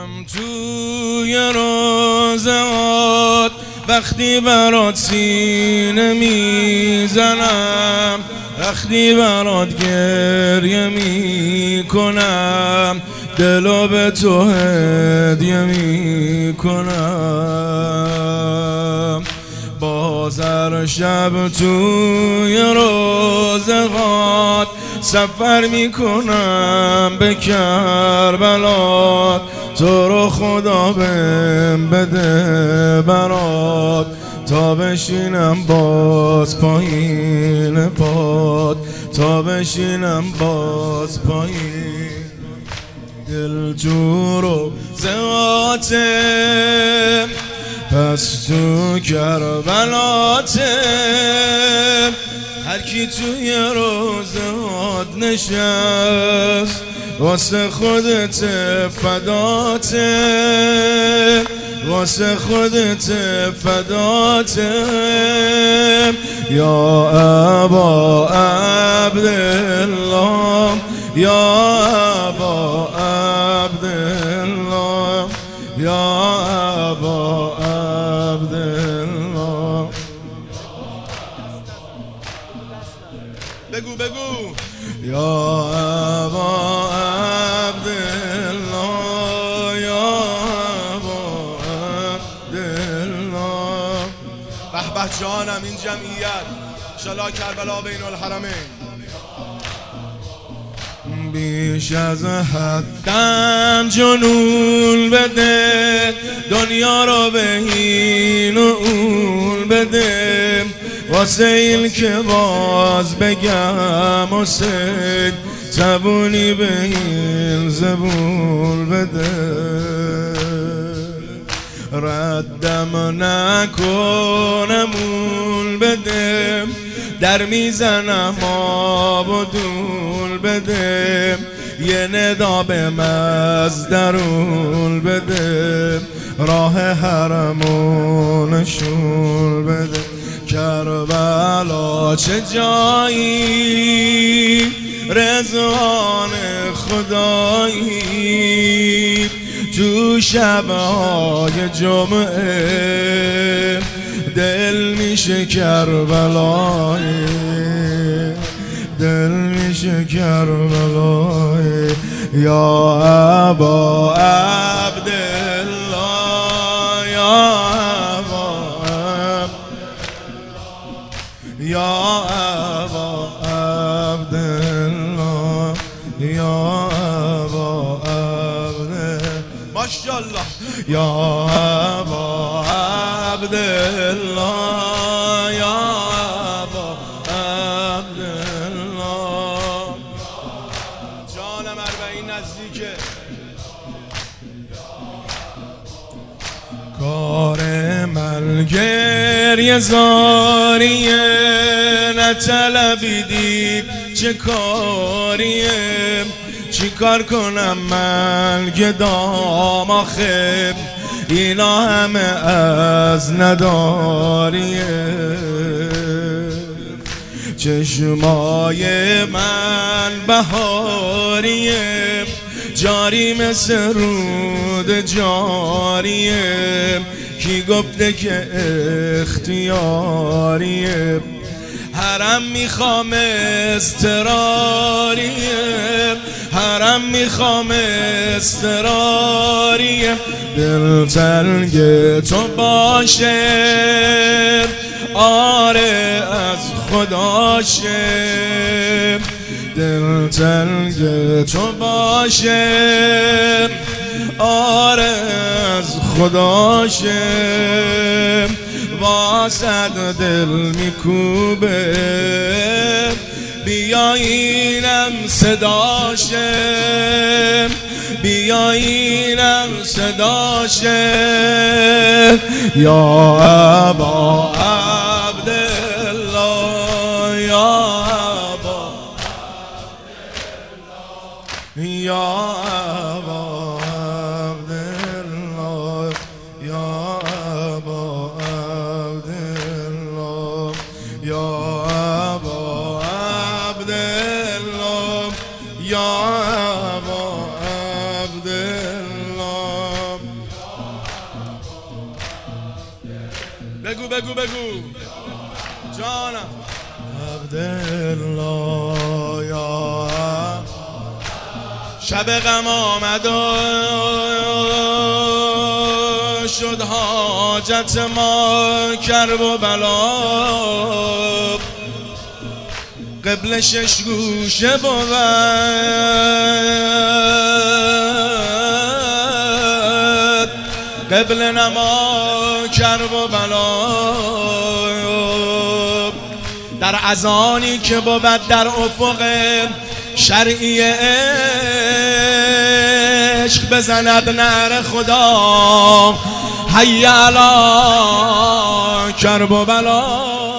توی روزهات وقتی برات سینه میزنم، وقتی برات گریه میکنم، دلو به تو هدیه میکنم. باز هر شب توی روزهات سفر میکنم به کربلات، تو رو خدا بهم بده برات، تا بشینم باز پایین پات، تا بشینم باز پایین. دل تو روزهاته پس تو کربلاته، هر کی توی روزهات نشست واسه خودت فداته، واسه خودت فداته. یا ابا عبدالله، یا ابا عبدالله، یا ابا عبدالله. بگو بگو. یا ابا عبدالله، یا ابا عبدالله. به به جانم این جمعیت انشالله کربلا بین الحرمین. بیش از حدم جنون بده، دنیا رو به این و اون بده، واسه این که باز بگم و سگ زبونی به این زبون بده. ردم نکنمون بده، در میزنم آب و دول بده، یه ندا به مزدرون بده، راه حرمونشون بده. کربلا چه جایی، رضوان خدایی، تو شبهای جمعه دل میشه کربلایی، دل میشه کربلایی. یا ابا عبدالله، یا ابا عبدالله، یا ابا عبدالله، یا ابا عبدالله. ماشاءالله. یا ابا عبدالله، یا ابا عبدالله. جانم اربعین نزدیکه. کار من گریه زاریه، نطلبیدی چه کاریه، چی کار کنم من گدام آخه، اینا همه از نداریه. چشمای من بهاریه، جاری مثل رود جاریه، کی گفته که اختیاریه، حرم میخوام استراریه، حرم میخوام استراریه. دل تنگ تو باشه، آره از خداشه، دل تنگ تو باشه، آره از خداشه. واسد دل میکوبه، بیایینم صداشه، بیایینم صداشه. یا ابا عبدالله، یا ابا عبدالله، یا ابا عبدالله، یا ابا عبدالله، یا ابا عبدالله، یا ابا عبدالله. بگو بگو بگو جانم. عبدالله یا شب غم آمد و شد حاجت ما کرب و بلا، قبل شش گوشه بود قبل نما کرب و بلا، در اذانی که بود در افق شرعی عشق بزند نعره خدا حی علی کرب و بلا.